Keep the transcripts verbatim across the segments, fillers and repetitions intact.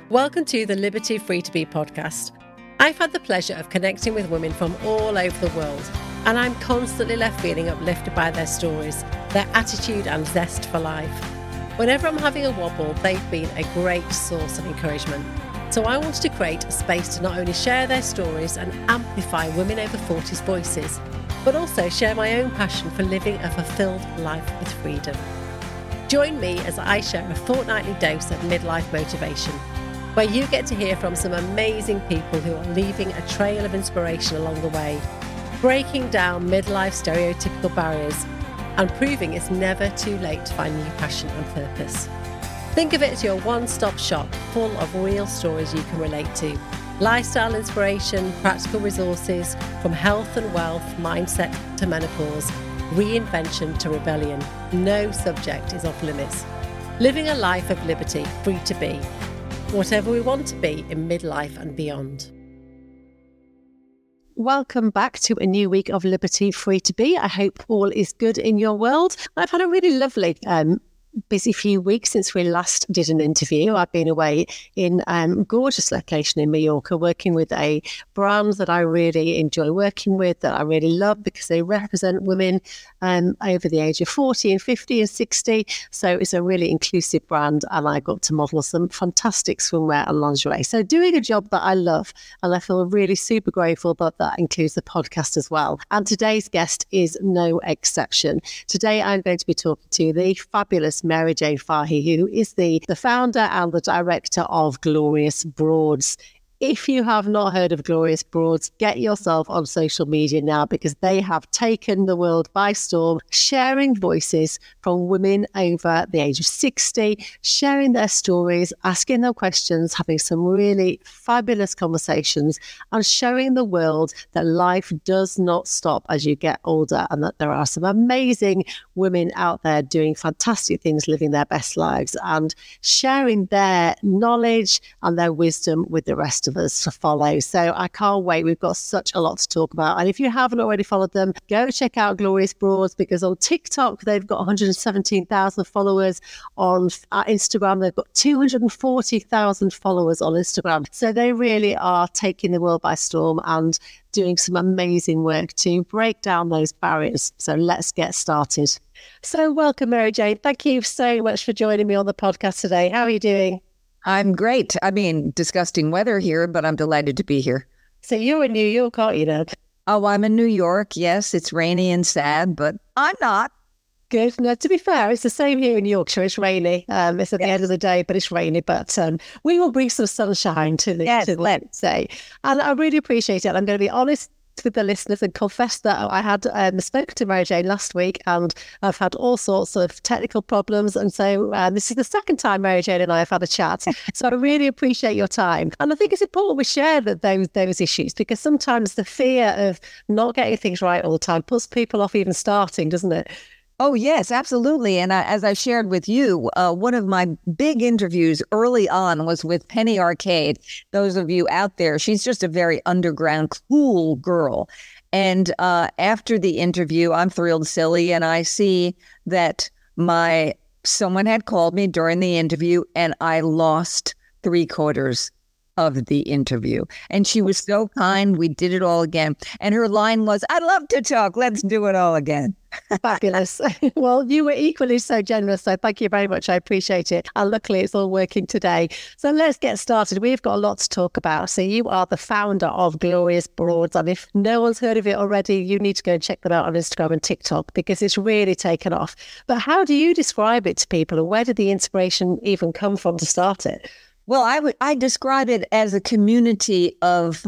Welcome to the Liberty Free to Be podcast. I've had the pleasure of connecting with women from all over the world, and I'm constantly left feeling uplifted by their stories, their attitude and zest for life. Whenever I'm having a wobble, they've been a great source of encouragement. So I wanted to create a space to not only share their stories and amplify women over forty's voices, but also share my own passion for living a fulfilled life with freedom. Join me as I share a fortnightly dose of midlife motivation, where you get to hear from some amazing people who are leaving a trail of inspiration along the way, breaking down midlife stereotypical barriers and proving it's never too late to find new passion and purpose. Think of it as your one-stop shop full of real stories you can relate to, lifestyle inspiration, practical resources, from health and wealth, mindset to menopause, reinvention to rebellion. No subject is off limits. Living a life of liberty, free to be, whatever we want to be in midlife and beyond. Welcome back to a new week of Liberty Free to Be. I hope all is good in your world. I've had a really lovely um, busy few weeks since we last did an interview. I've been away in a um, gorgeous location in Mallorca working with a brand that I really enjoy working with, that I really love because they represent women um, over the age of forty and fifty and sixty. So it's a really inclusive brand, and I got to model some fantastic swimwear and lingerie. So doing a job that I love, and I feel really super grateful that that includes the podcast as well. And today's guest is no exception. Today I'm going to be talking to the fabulous Mary Jane Fahy, who is the, the founder and the director of Glorious Broads. If you have not heard of Glorious Broads, get yourself on social media now, because they have taken the world by storm, sharing voices from women over the age of sixty, sharing their stories, asking them questions, having some really fabulous conversations, and showing the world that life does not stop as you get older, and that there are some amazing women out there doing fantastic things, living their best lives, and sharing their knowledge and their wisdom with the rest of us to follow. So I can't wait. We've got such a lot to talk about. And if you haven't already followed them, go check out Glorious Broads, because on TikTok, they've got one hundred seventeen thousand followers. On Instagram, they've got two hundred forty thousand followers on Instagram. So they really are taking the world by storm and doing some amazing work to break down those barriers. So let's get started. So welcome, Mary Jane. Thank you so much for joining me on the podcast today. How are you doing? I'm great. I mean, disgusting weather here, but I'm delighted to be here. So you're in New York, aren't you, then? Oh, I'm in New York. Yes, it's rainy and sad, but I'm not. Good. No, to be fair, it's the same here in Yorkshire. It's rainy. Um, it's at yes. the end of the day, but it's rainy. But um, we will bring some sunshine to the, yes, to the let's say. And I really appreciate it. I'm going to be honest with the listeners and confess that I had um, spoken to Mary Jane last week, and I've had all sorts of technical problems, and so um, this is the second time Mary Jane and I have had a chat. So I really appreciate your time, and I think it's important we share that those those issues, because sometimes the fear of not getting things right all the time puts people off even starting, doesn't it? Oh, yes, absolutely. And I, as I shared with you, uh, one of my big interviews early on was with Penny Arcade. Those of you out there, she's just a very underground, cool girl. And uh, after the interview, I'm thrilled silly, and I see that my someone had called me during the interview, and I lost three quarters of the interview. And she was so kind. We did it all again. And her line was, "I'd love to talk. Let's do it all again." Fabulous. Well, you were equally so generous, so thank you very much. I appreciate it. And luckily, it's all working today. So let's get started. We've got a lot to talk about. So you are the founder of Glorious Broads, and if no one's heard of it already, you need to go and check them out on Instagram and TikTok, because it's really taken off. But how do you describe it to people, and where did the inspiration even come from to start it? Well, I would I describe it as a community of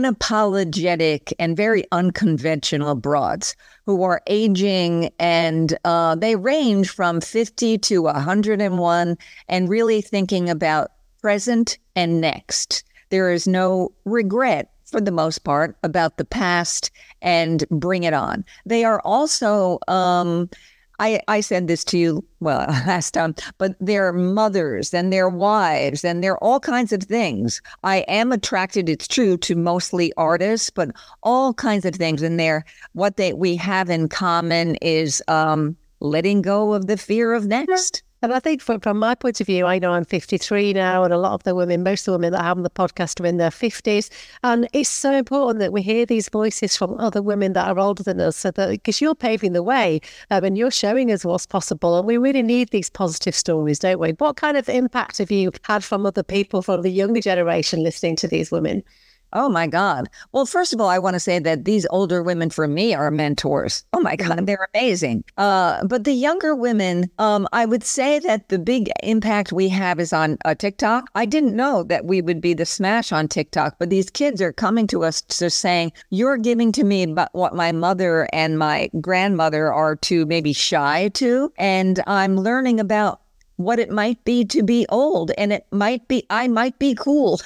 unapologetic and very unconventional broads who are aging, and uh, they range from fifty to one hundred one, and really thinking about present and next. There is no regret, for the most part, about the past, and bring it on. They are also um, I, I said this to you, well, last time, but they're mothers and they're wives and they're all kinds of things. I am attracted, it's true, to mostly artists, but all kinds of things. And they're, what they we have in common is um, letting go of the fear of next. And I think from, from my point of view, I know I'm fifty-three now, and a lot of the women, most of the women that have on the podcast are in their fifties. And it's so important that we hear these voices from other women that are older than us, so that because you're paving the way um, and you're showing us what's possible. And we really need these positive stories, don't we? What kind of impact have you had from other people, from the younger generation, listening to these women? Oh, my God. Well, first of all, I want to say that these older women for me are mentors. Oh, my God, they're amazing. Uh, but the younger women, um, I would say that the big impact we have is on uh, TikTok. I didn't know that we would be the smash on TikTok, but these kids are coming to us to saying, you're giving to me about what my mother and my grandmother are too maybe shy to. And I'm learning about what it might be to be old. And it might be, I might be cool,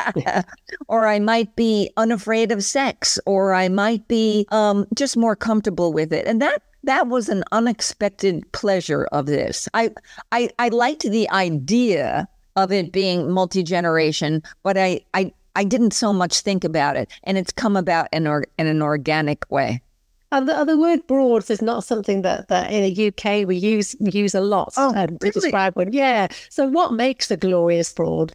or I might be unafraid of sex, or I might be um, just more comfortable with it. And that that was an unexpected pleasure of this. I, I, I liked the idea of it being multi-generation, but I, I, I didn't so much think about it. And it's come about in, or, in an organic way. And the, the word broads is not something that, that in the U K we use use a lot oh, um, to really? describe one. Yeah. So what makes a glorious broad?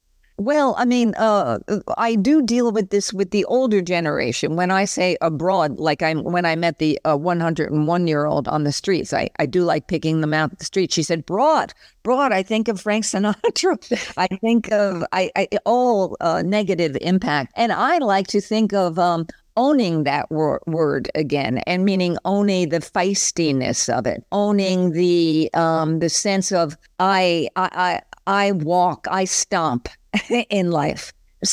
Well, I mean, uh, I do deal with this with the older generation. When I say abroad, like I'm when I met the uh, one hundred one year old on the streets, I, I do like picking them out the street. She said, broad, broad. I think of Frank Sinatra. I think of I, I all uh, negative impact. And I like to think of um, owning that wor- word again, and meaning owning the feistiness of it, owning the um, the sense of I I I, I walk, I stomp in life.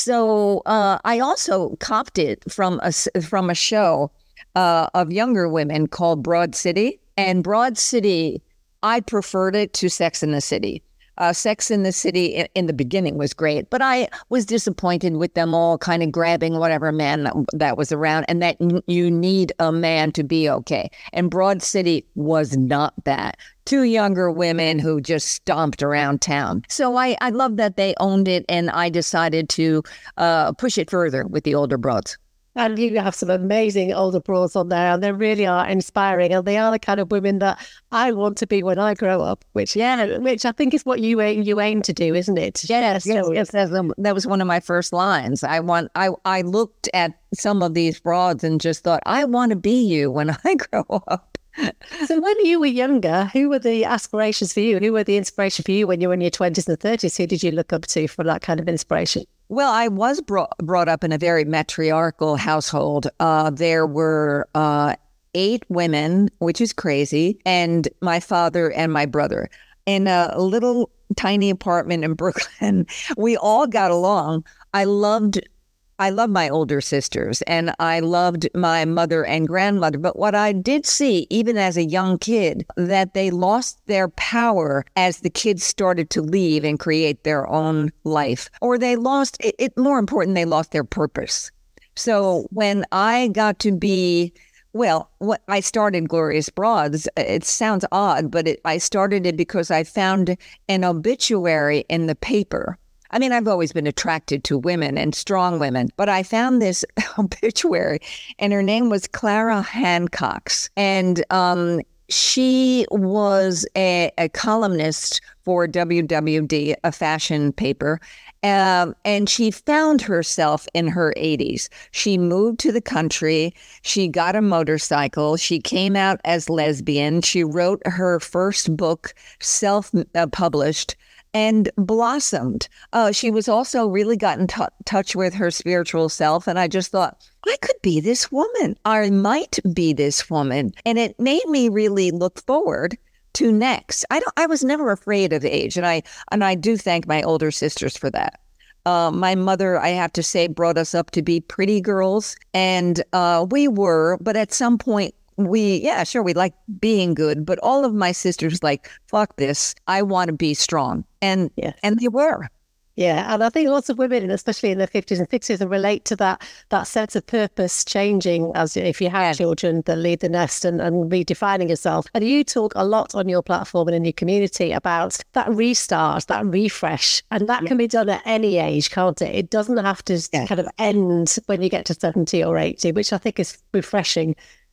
So uh, I also copped it from a from a show uh, of younger women called Broad City, and Broad City, I preferred it to Sex and the City. Uh, Sex in the City in, in the beginning was great, but I was disappointed with them all kind of grabbing whatever man that, that was around, and that n- you need a man to be okay. And Broad City was not that. Two younger women who just stomped around town. So I, I love that they owned it, and I decided to uh, push it further with the older broads. And you have some amazing older broads on there, and they really are inspiring, and they are the kind of women that I want to be when I grow up, which yeah, which I think is what you aim, you aim to do, isn't it? Yes, yes, yes. That was one of my first lines. I want. I I looked at some of these broads and just thought, I want to be you when I grow up. So when you were younger, who were the aspirations for you? Who were the inspiration for you when you were in your twenties and thirties? Who did you look up to for that kind of inspiration? Well, I was brought, brought up in a very matriarchal household. Uh, there were uh, eight women, which is crazy, and my father and my brother. In a little tiny apartment in Brooklyn, we all got along. I loved I loved my older sisters, and I loved my mother and grandmother. But what I did see, even as a young kid, that they lost their power as the kids started to leave and create their own life. Or they lost, it, it more important, they lost their purpose. So when I got to be, well, what I started Glorious Broads, it sounds odd, but it, I started it because I found an obituary in the paper. I mean, I've always been attracted to women and strong women, but I found this obituary, and her name was Clara Hancox. And um, she was a, a columnist for W W D, a fashion paper. Um, and she found herself in her eighties. She moved to the country. She got a motorcycle. She came out as lesbian. She wrote her first book, self-published, and blossomed. Uh, she was also really got in t- touch with her spiritual self. And I just thought, I could be this woman. I might be this woman. And it made me really look forward to next. I don't, I was never afraid of age. And I, and I do thank my older sisters for that. Uh, my mother, I have to say, brought us up to be pretty girls. And uh, we were, but at some point, We, yeah, sure, we like being good, but all of my sisters like, fuck this, I want to be strong. And yes. and they were. Yeah, and I think lots of women, especially in their fifties and sixties, relate to that that sense of purpose changing as if you have yeah. children that lead the nest and, and redefining yourself. And you talk a lot on your platform and in your community about that restart, that refresh, and that yeah. can be done at any age, can't it? It doesn't have to yeah. kind of end when you get to seventy or eighty, which I think is refreshing.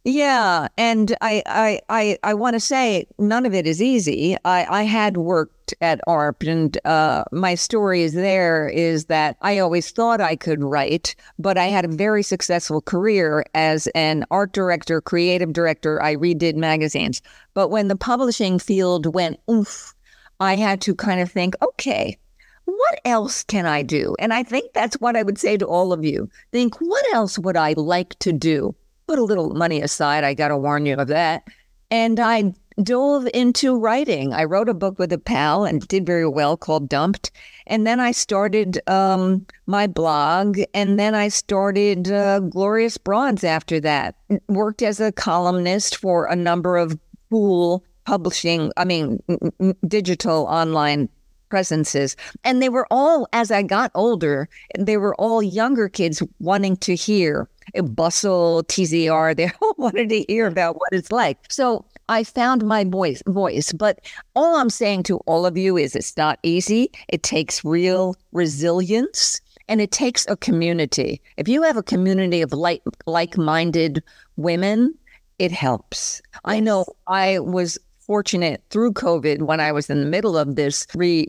Yeah, and I I I, I want to say none of it is easy. I, I had worked at A R P, and uh, my story is there is that I always thought I could write, but I had a very successful career as an art director, creative director. I redid magazines. But when the publishing field went oof, I had to kind of think, okay, what else can I do? And I think that's what I would say to all of you. Think, what else would I like to do? Put a little money aside, I got to warn you of that. And I dove into writing. I wrote a book with a pal and did very well called Dumped. And then I started um, my blog. And then I started uh, Glorious Broads after that. Worked as a columnist for a number of cool publishing, I mean, digital online presences. And they were all, as I got older, they were all younger kids wanting to hear Bustle, T Z R. They all wanted to hear about what it's like. So I found my voice, voice. But all I'm saying to all of you is it's not easy. It takes real resilience, and it takes a community. If you have a community of like, like-minded women, it helps. Yes. I know I was fortunate through COVID when I was in the middle of this re,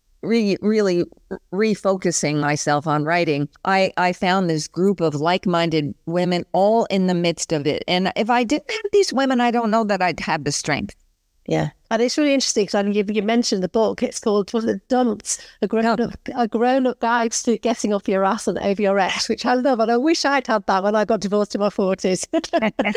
re really refocusing myself on writing. I, I found this group of like-minded women all in the midst of it. And if I didn't have these women, I don't know that I'd have the strength. Yeah. And it's really interesting because you, you mentioned the book. It's called, was it Dumped? A grown-up a grown-up guide to getting off your ass and over your ex, which I love. And I wish I'd had that when I got divorced in my forties. So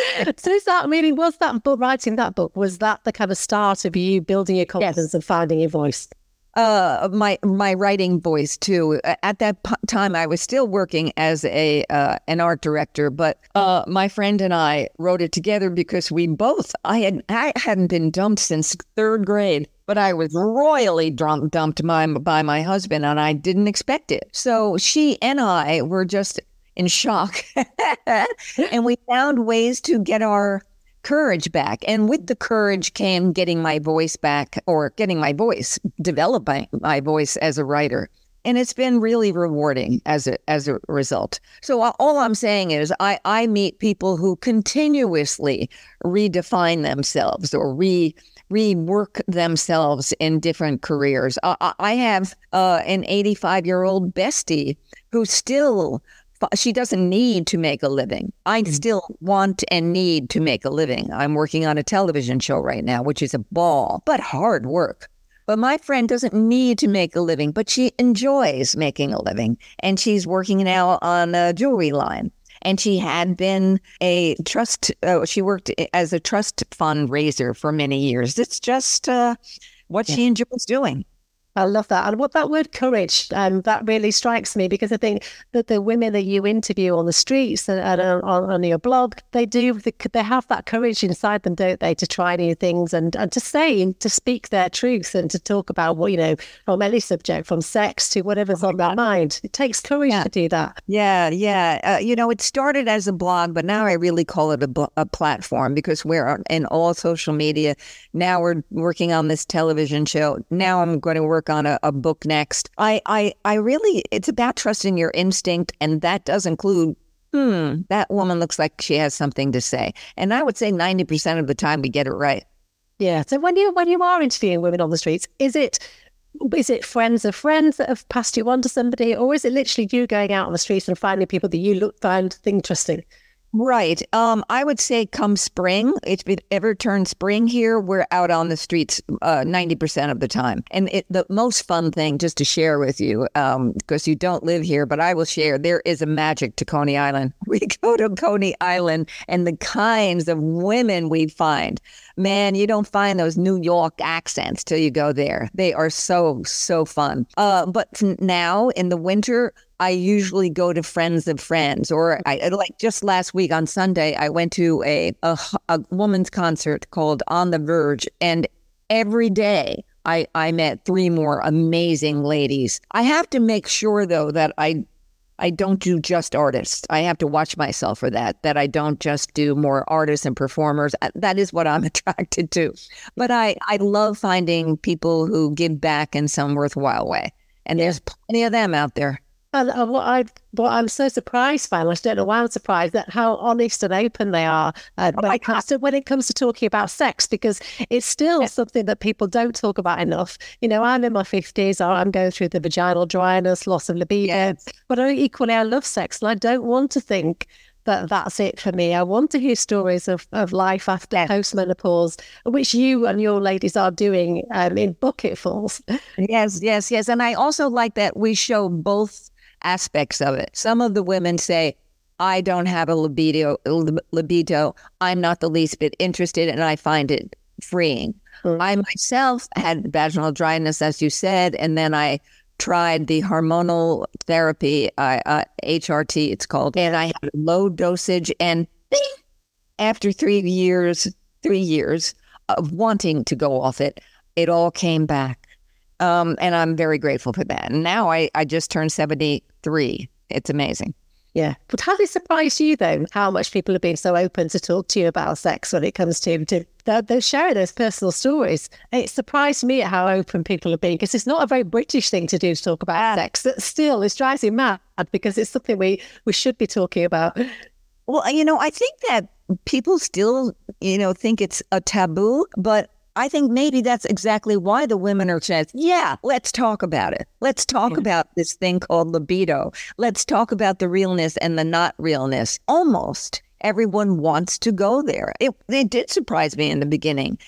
is that meaning, was that book, writing that book, was that the kind of start of you building your confidence yes. and finding your voice? Uh, my my writing voice too. At that p- time, I was still working as a uh, an art director, but uh, my friend and I wrote it together because we both I had I hadn't been dumped since third grade, but I was royally dumped dumped by by my husband, and I didn't expect it. So she and I were just in shock, and we found ways to get our courage back. And with the courage came getting my voice back, or getting my voice, developing my voice as a writer. And it's been really rewarding as a as a result. So all I'm saying is I, I meet people who continuously redefine themselves or re rework themselves in different careers. I, I have uh, an eighty-five-year-old bestie who still She doesn't need to make a living. I still want and need to make a living. I'm working on a television show right now, which is a ball, but hard work. But my friend doesn't need to make a living, but she enjoys making a living. And she's working now on a jewelry line. And she had been a trust, uh, she worked as a trust fundraiser for many years. It's just uh, what yeah. she enjoys doing. I love that. And what that word courage, um, that really strikes me, because I think that the women that you interview on the streets and, and on, on your blog, they do, they have that courage inside them, don't they, to try new things and, and to say and to speak their truth and to talk about what, you know, from any subject, from sex to whatever's on their mind. It takes courage yeah. to do that. Yeah, yeah. Uh, you know, it started as a blog, but now I really call it a, bl- a platform because we're in all social media. Now we're working on this television show. Now I'm going to work on a, a book next. I, I, I really, it's about trusting your instinct, and that does include, hmm, that woman looks like she has something to say. And I would say ninety percent of the time we get it right. Yeah. So when you when you are interviewing women on the streets, is it is it friends of friends that have passed you on to somebody, or is it literally you going out on the streets and finding people that you look find interesting? Right. Um, I would say come spring, if it ever turns spring here, we're out on the streets uh, ninety percent of the time. And it, the most fun thing, just to share with you, um, because you don't live here, but I will share, there is a magic to Coney Island. We go to Coney Island and the kinds of women we find. Man, you don't find those New York accents till you go there. They are so, so fun. Uh, but now in the winter, I usually go to friends of friends, or I like just last week on Sunday, I went to a, a, a woman's concert called On the Verge. And every day I, I met three more amazing ladies. I have to make sure, though, that I I don't do just artists. I have to watch myself for that, that I don't just do more artists and performers. That is what I'm attracted to. But I, I love finding people who give back in some worthwhile way. And there's plenty of them out there. And, and what I what I'm so surprised by, and I don't know why I'm surprised, that how honest and open they are uh, when, it comes to, when it comes to talking about sex, because it's still something that people don't talk about enough. You know, I'm in my fifties, or I'm going through the vaginal dryness, loss of libido, yes. but I, equally I love sex, and I don't want to think that that's it for me. I want to hear stories of, of life after yes. postmenopause, which you and your ladies are doing um, in bucketfuls. Yes, yes, yes. And I also like that we show both aspects of it. Some of the women say, I don't have a libido, libido. I'm not the least bit interested, and I find it freeing. Mm. I myself had vaginal dryness, as you said, and then I tried the hormonal therapy, uh, uh, H R T it's called, and I had low dosage, and after three years, three years of wanting to go off it, it all came back. Um, and I'm very grateful for that. And now I, I just turned seventy-three. It's amazing. Yeah. But has it surprised you, though, how much people have been so open to talk to you about sex when it comes to, to they're, they're sharing those personal stories? It surprised me at how open people have been, because it's not a very British thing to do, to talk about sex. That still, it drives me mad, because it's something we, we should be talking about. Well, you know, I think that people still, you know, think it's a taboo, but I think maybe that's exactly why the women are saying, yeah, let's talk about it. Let's talk yeah. about this thing called libido. Let's talk about the realness and the not realness. Almost everyone wants to go there. It, it did surprise me in the beginning.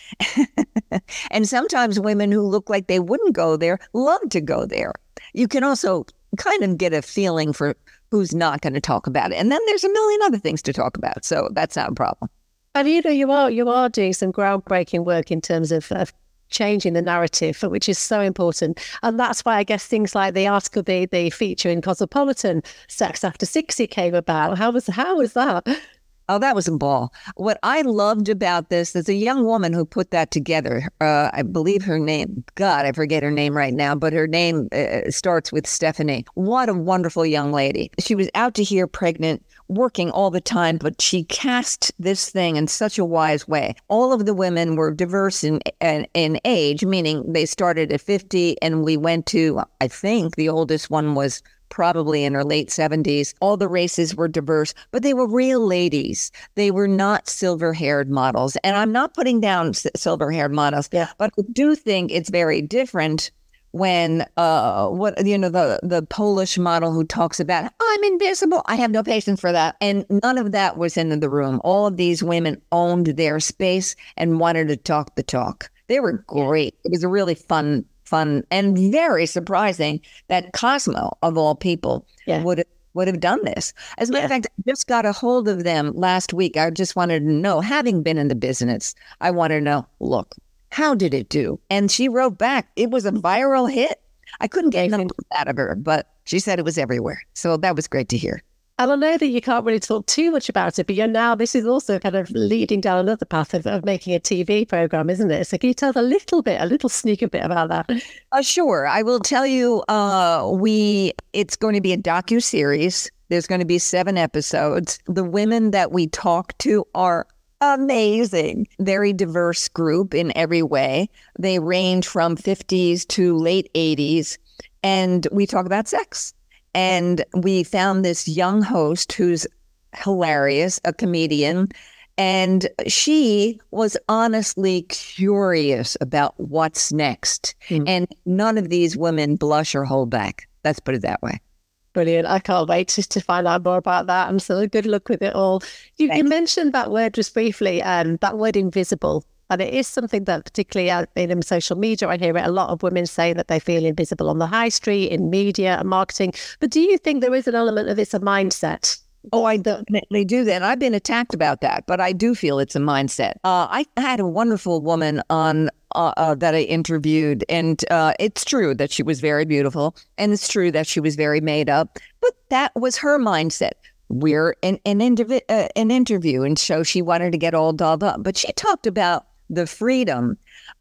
And sometimes women who look like they wouldn't go there love to go there. You can also kind of get a feeling for who's not going to talk about it. And then there's a million other things to talk about. So that's not a problem. And you know, you are you are doing some groundbreaking work in terms of, of changing the narrative, which is so important. And that's why I guess things like the article, the the feature in Cosmopolitan, Sex After sixty, came about. How was how was that? Oh, that was a ball. What I loved about this, there's a young woman who put that together. Uh, I believe her name, God, I forget her name right now, but her name uh, starts with Stephanie. What a wonderful young lady. She was out to here pregnant, working all the time, but she cast this thing in such a wise way. All of the women were diverse in, in, in age, meaning they started at fifty, and we went to, I think the oldest one was probably in her late seventies. All the races were diverse, but they were real ladies. They were not silver-haired models. And I'm not putting down s- silver-haired models, yeah. but I do think it's very different when, uh, what you know, the, the Polish model who talks about, I'm invisible. I have no patience for that. And none of that was in the room. All of these women owned their space and wanted to talk the talk. They were great. It was a really fun fun and very surprising that Cosmo, of all people, yeah. would would have done this. As a matter of fact, I just got a hold of them last week. I just wanted to know, having been in the business, I wanted to know, look, how did it do? And she wrote back, it was a viral hit. I couldn't get numbers out of her, but she said it was everywhere. So that was great to hear. And I know that you can't really talk too much about it, but you're now, this is also kind of leading down another path of, of making a T V program, isn't it? So can you tell us a little bit, a little sneak a bit about that? Uh, sure. I will tell you, uh, we, it's going to be a docuseries. There's going to be seven episodes. The women that we talk to are amazing. Very diverse group in every way. They range from fifties to late eighties. And we talk about sex. And we found this young host who's hilarious, a comedian, and she was honestly curious about what's next. Mm. And none of these women blush or hold back. Let's put it that way. Brilliant. I can't wait to, to find out more about that. And so good luck with it all. You, you mentioned that word just briefly, um, that word invisible. And it is something that particularly out in social media, I hear it a lot of women say that they feel invisible on the high street, in media and marketing. But do you think there is an element of it's a mindset? Oh, I definitely do that. And I've been attacked about that, but I do feel it's a mindset. Uh, I had a wonderful woman on uh, uh, that I interviewed, and uh, it's true that she was very beautiful, and it's true that she was very made up, but that was her mindset. We're in an, indiv- uh, an interview, and so she wanted to get all dolled up, but she talked about the freedom of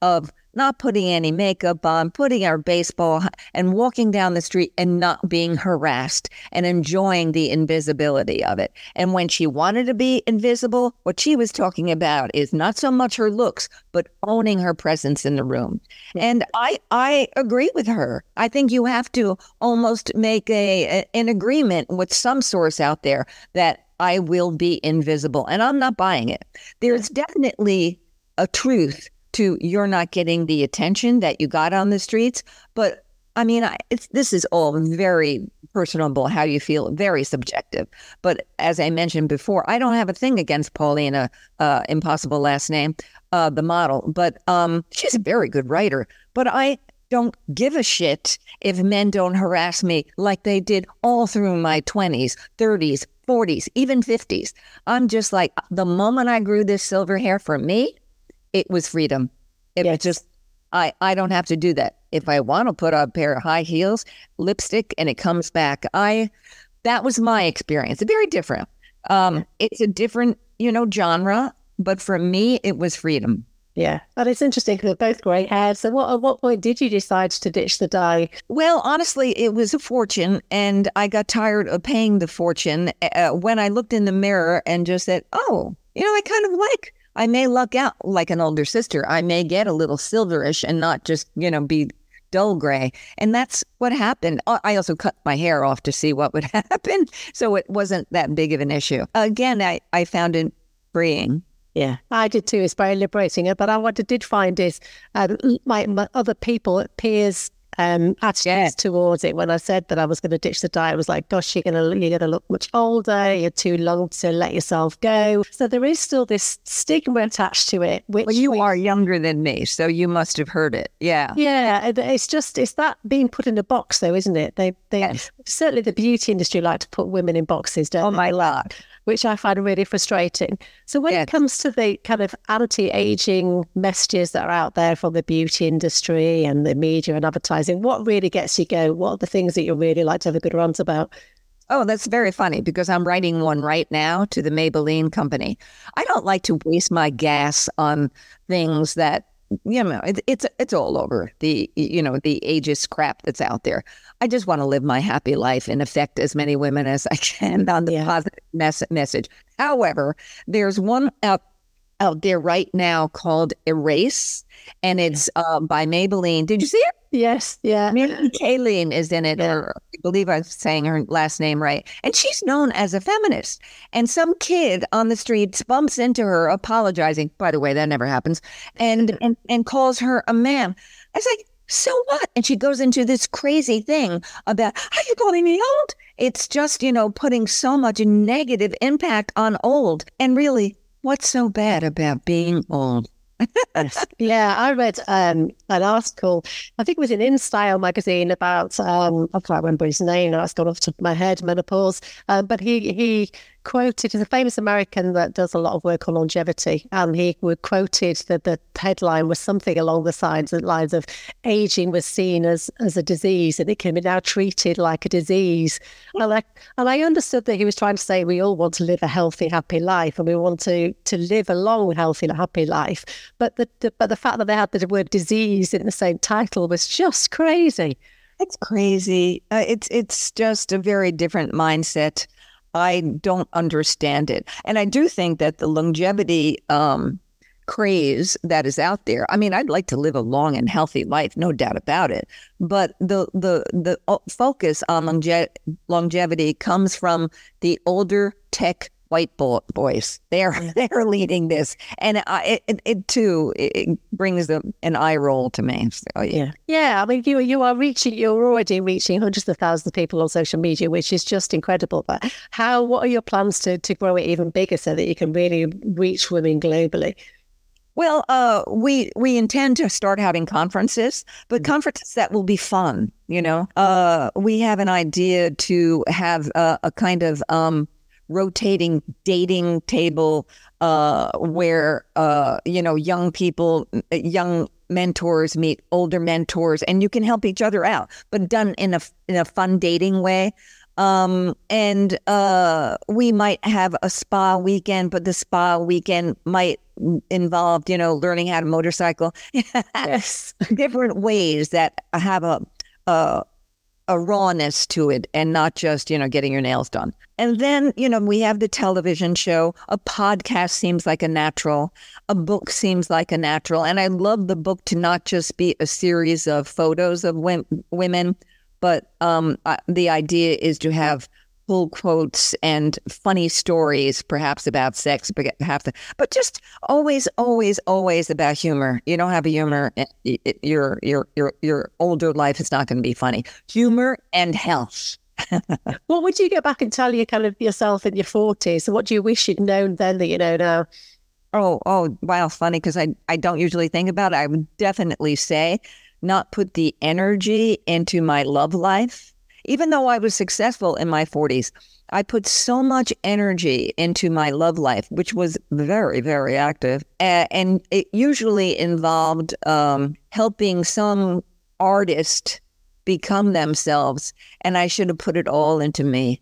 not putting any makeup on, putting our baseball and walking down the street and not being harassed and enjoying the invisibility of it. And when she wanted to be invisible, what she was talking about is not so much her looks, but owning her presence in the room. And I I agree with her. I think you have to almost make a, a an agreement with some source out there that I will be invisible. And I'm not buying it. There's definitely a truth to you're not getting the attention that you got on the streets. But I mean, I, it's this is all very personable, how you feel, very subjective. But as I mentioned before, I don't have a thing against Paulina, uh, impossible last name, uh, the model. But um, she's a very good writer. But I don't give a shit if men don't harass me like they did all through my twenties, thirties, forties, even fifties. I'm just like, the moment I grew this silver hair, for me, it was freedom. It Yes. was just, I, I don't have to do that. If I want to put on a pair of high heels, lipstick, and it comes back, I, that was my experience. Very different. Um, it's a different, you know, genre, but for me, it was freedom. Yeah. But it's interesting because they're both grey haired. So what, at what point did you decide to ditch the dye? Well, honestly, it was a fortune, and I got tired of paying the fortune uh, when I looked in the mirror and just said, oh, you know, I kind of like, I may luck out like an older sister. I may get a little silverish and not just, you know, be dull gray. And that's what happened. I also cut my hair off to see what would happen. So it wasn't that big of an issue. Again, I, I found it freeing. Yeah, I did too. It's very liberating. But I, what I did find is um, my, my other people, peers, um, attitudes Yeah. towards it. When I said that I was going to ditch the diet, it was like, gosh, you're gonna you're gonna look much older. You're too long to let yourself go. So there is still this stigma attached to it. Which Well, you we- are younger than me, so you must have heard it. Yeah. Yeah, and it's just it's that being put in a box, though, isn't it? They they Yes. certainly the beauty industry like to put women in boxes, don't Oh, they? my God. Which I find really frustrating. So when Yes. it comes to the kind of anti-aging messages that are out there from the beauty industry and the media and advertising, what really gets you going? What are the things that you really like to have a good rant about? Oh, that's very funny because I'm writing one right now to the Maybelline company. I don't like to waste my gas on things that, you know, it, it's it's all over the, you know, the ageist crap that's out there. I just want to live my happy life and affect as many women as I can on the Yeah. positive mes- message. However, there's one out out there right now called Erase, and it's uh, by Maybelline. Did you see it? Yes, yeah. Mary Kaylin is in it, or I believe I'm saying her last name right. And she's known as a feminist. And some kid on the streets bumps into her apologizing. By the way, that never happens. And and, and calls her a man. I was like, so what? And she goes into this crazy thing about, are you calling me old? It's just, you know, putting so much negative impact on old. And really, what's so bad about being old? Yeah, I read um, an article, I think it was in InStyle magazine about, um, I can't remember his name now, it's gone off the top of my head, menopause, um, but he, he quoted, he's a famous American that does a lot of work on longevity, and he quoted that the headline was something along the sides, the lines of aging was seen as, as a disease and it can be now treated like a disease. And I, and I understood that he was trying to say we all want to live a healthy, happy life and we want to, to live a long, healthy, happy life. But the, the but the fact that they had the word disease in the same title was just crazy. It's crazy. Uh, it's it's just a very different mindset. I don't understand it. And I do think that the longevity um, craze that is out there, I mean, I'd like to live a long and healthy life, no doubt about it. But the the the focus on longe- longevity comes from the older tech white bo- boys. They're they're leading this, and I, it, it too it, it brings them an eye roll to me. So, yeah. Yeah, I mean, you you are reaching, you're already reaching hundreds of thousands of people on social media, which is just incredible. But how, what are your plans to to grow it even bigger so that you can really reach women globally? Well, uh, we we intend to start having conferences, but conferences that will be fun. You know, uh, we have an idea to have a, a kind of um, rotating dating table uh, where uh, you know young people, young mentors meet older mentors, and you can help each other out, but done in a in a fun dating way. Um, and uh, we might have a spa weekend, but the spa weekend might involve, you know, learning how to motorcycle. Yes. Different ways that have a, a a rawness to it, and not just, you know, getting your nails done. And then, you know, we have the television show. A podcast seems like a natural. A book seems like a natural. And I love the book to not just be a series of photos of w- women, but um, uh, the idea is to have full quotes and funny stories, perhaps about sex, perhaps, but just always, always, always about humor. You don't have a humor, your your your your older life is not going to be funny. Humor and health. What would you go back and tell you kind of yourself in your forties? What do you wish you'd known then that you know now? Oh, oh, wow, funny, because I, I don't usually think about it. I would definitely say not put the energy into my love life. Even though I was successful in my forties, I put so much energy into my love life, which was very, very active. Uh, and it usually involved um, helping some artist become themselves. And I should have put it all into me.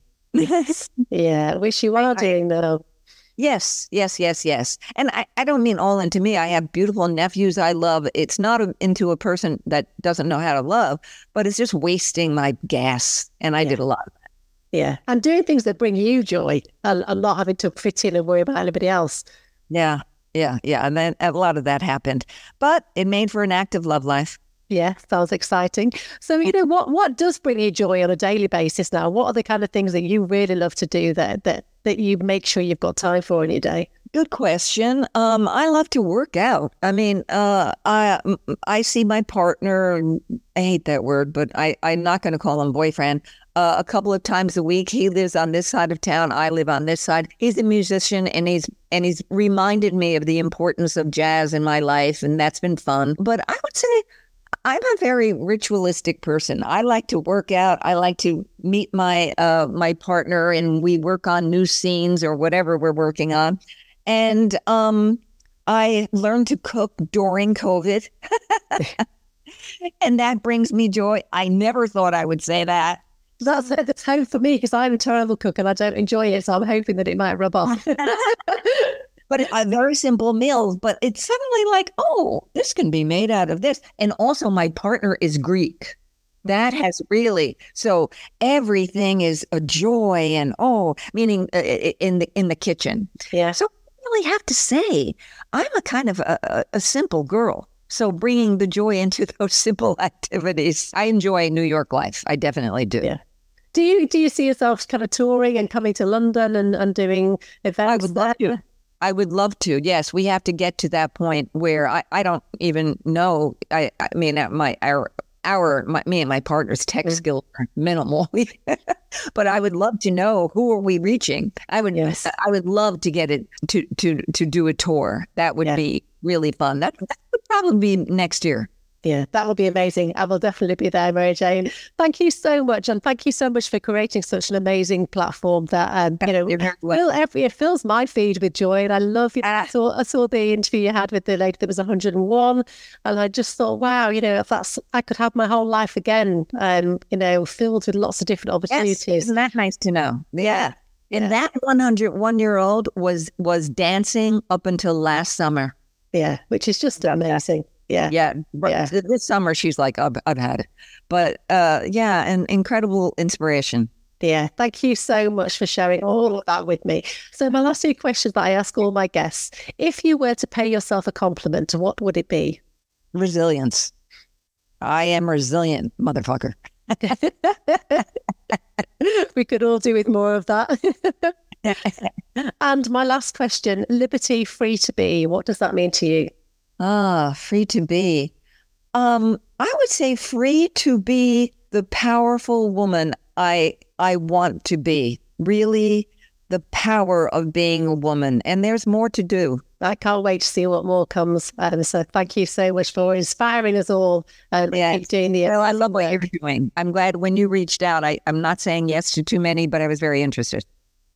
Yeah, which you are doing though. Yes, yes, yes, yes. And I, I don't mean all into me. I have beautiful nephews I love. It's not a, into a person that doesn't know how to love, but it's just wasting my gas. And I Yeah. did a lot of that. Yeah. And doing things that bring you joy and, and not having to fit in and worry about anybody else. Yeah, yeah, yeah. And then a lot of that happened. But it made for an active love life. Yeah, sounds exciting. So, you know, what what does bring you joy on a daily basis now? What are the kind of things that you really love to do that that, that you make sure you've got time for in your day? Good question. Um, I love to work out. I mean, uh, I I see my partner, I hate that word, but I, I'm not going to call him boyfriend, uh, a couple of times a week. He lives on this side of town. I live on this side. He's a musician, and he's and he's reminded me of the importance of jazz in my life, and that's been fun. But I would say I'm a very ritualistic person. I like to work out. I like to meet my uh, my partner, and we work on new scenes or whatever we're working on. And um, I learned to cook during COVID, and that brings me joy. I never thought I would say that. That's that's hope for me because I'm a terrible cook and I don't enjoy it. So I'm hoping that it might rub off. But a very simple meal, but it's suddenly like, oh, this can be made out of this. And also my partner is Greek. That has really, so everything is a joy and, oh, meaning uh, in the in the kitchen. Yeah. So I really have to say, I'm a kind of a, a, a simple girl. So bringing the joy into those simple activities. I enjoy New York life. I definitely do. Yeah. Do you do you see yourself kind of touring and coming to London and, and doing events? I would love to. I would love to. Yes, we have to get to that point where I, I don't even know. I, I mean, my our our my, me and my partner's tech mm. skills are minimal, but I would love to know who are we reaching. I would yes. I would love to get it to to to do a tour. That would yeah. be really fun. That that would probably be next year. Yeah, that will be amazing. I will definitely be there, Mary Jane. Thank you so much. And thank you so much for creating such an amazing platform that, um, you know, fill every, it fills my feed with joy. And I love you. Know, I, saw, I saw the interview you had with the lady that was one hundred and one. And I just thought, wow, you know, if that's, I could have my whole life again, um, you know, filled with lots of different opportunities. Yes, isn't that nice to know? Yeah. And yeah. that one hundred one year old was, was dancing up until last summer. Yeah, which is just amazing. Yeah. Yeah. yeah. This summer, she's like, I've, I've had it. But uh, yeah, an incredible inspiration. Yeah. Thank you so much for sharing all of that with me. So my last two questions that I ask all my guests, if you were to pay yourself a compliment, what would it be? Resilience. I am resilient, motherfucker. We could all do with more of that. And my last question, liberty, free to be. What does that mean to you? Ah, free to be. Um, I would say free to be the powerful woman I I want to be. Really, the power of being a woman. And there's more to do. I can't wait to see what more comes. Um, so thank you so much for inspiring us all. Um, yeah, doing the well, I love what you're doing. I'm glad when you reached out. I, I'm not saying yes to too many, but I was very interested.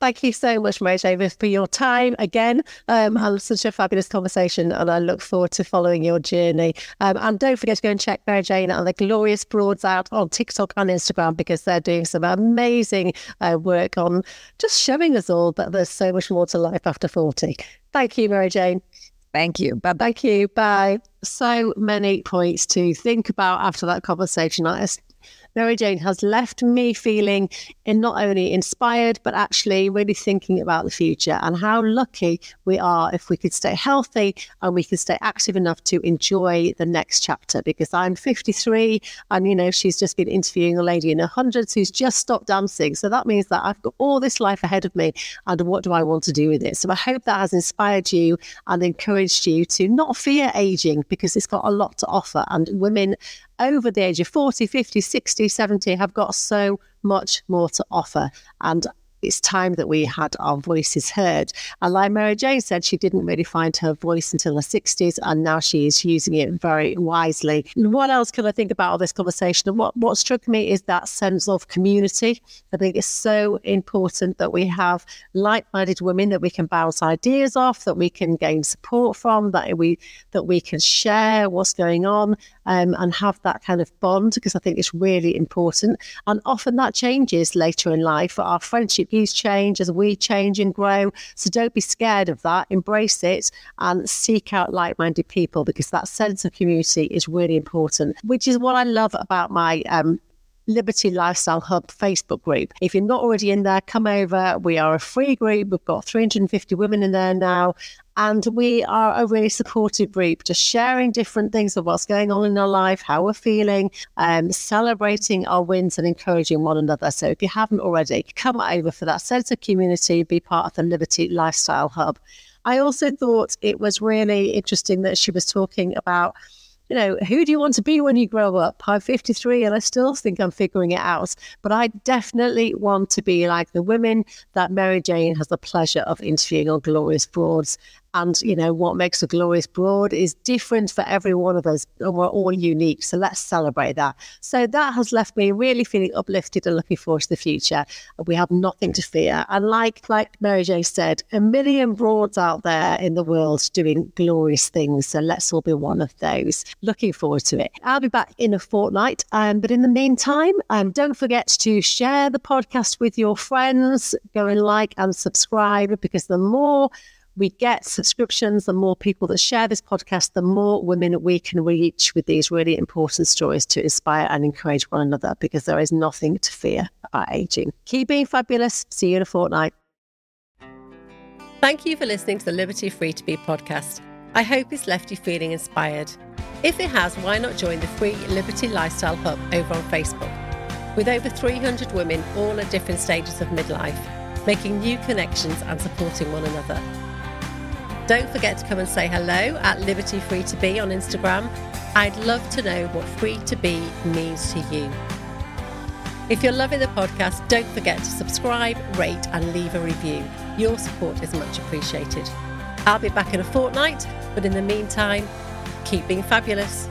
Thank you so much, Mary Jane, for your time again. Um, and such a fabulous conversation, and I look forward to following your journey. Um, and don't forget to go and check Mary Jane and the Glorious Broads out on TikTok and Instagram, because they're doing some amazing uh, work on just showing us all that there's so much more to life after forty. Thank you, Mary Jane. Thank you. Bye. Thank you. Bye. So many points to think about after that conversation. I Mary Jane has left me feeling in not only inspired, but actually really thinking about the future and how lucky we are if we could stay healthy and we could stay active enough to enjoy the next chapter. Because I'm fifty-three and, you know, she's just been interviewing a lady in her hundreds who's just stopped dancing. So that means that I've got all this life ahead of me. And what do I want to do with it? So I hope that has inspired you and encouraged you to not fear aging, because it's got a lot to offer. And women over the age of forty, fifty, sixty, seventy have got so much more to offer. And it's time that we had our voices heard. And like Mary Jane said, she didn't really find her voice until her sixties, and now she is using it very wisely. And what else can I think about all this conversation? And what, what struck me is that sense of community. I think it's so important that we have like-minded women that we can bounce ideas off, that we can gain support from, that we that we can share what's going on, um, and have that kind of bond, because I think it's really important. And often that changes later in life. Our friendship views change as we change and grow. So don't be scared of that. Embrace it and seek out like-minded people, because that sense of community is really important, which is what I love about my um, Liberty Lifestyle Hub Facebook group. If you're not already in there, come over. We are a free group. We've got three hundred fifty women in there now. And we are a really supportive group, just sharing different things of what's going on in our life, how we're feeling, um, celebrating our wins and encouraging one another. So if you haven't already, come over for that sense of community, be part of the Liberty Lifestyle Hub. I also thought it was really interesting that she was talking about, you know, who do you want to be when you grow up? I'm fifty-three and I still think I'm figuring it out. But I definitely want to be like the women that Mary Jane has the pleasure of interviewing on Glorious Broads. And, you know, what makes a glorious broad is different for every one of us, and we're all unique. So let's celebrate that. So that has left me really feeling uplifted and looking forward to the future. We have nothing to fear. And like, like Mary Jane said, a million broads out there in the world doing glorious things. So let's all be one of those. Looking forward to it. I'll be back in a fortnight. Um, but in the meantime, um, don't forget to share the podcast with your friends. Go and like and subscribe, because the more we get subscriptions, the more people that share this podcast, the more women we can reach with these really important stories to inspire and encourage one another, because there is nothing to fear about aging. Keep being fabulous. See you in a fortnight. Thank you for listening to the Liberty Free to Be podcast. I hope it's left you feeling inspired. If it has, why not join the free Liberty Lifestyle Hub over on Facebook? With over three hundred women, all at different stages of midlife, making new connections and supporting one another. Don't forget to come and say hello at Liberty Free to Be on Instagram. I'd love to know what free to be means to you. If you're loving the podcast, don't forget to subscribe, rate and leave a review. Your support is much appreciated. I'll be back in a fortnight, but in the meantime, keep being fabulous.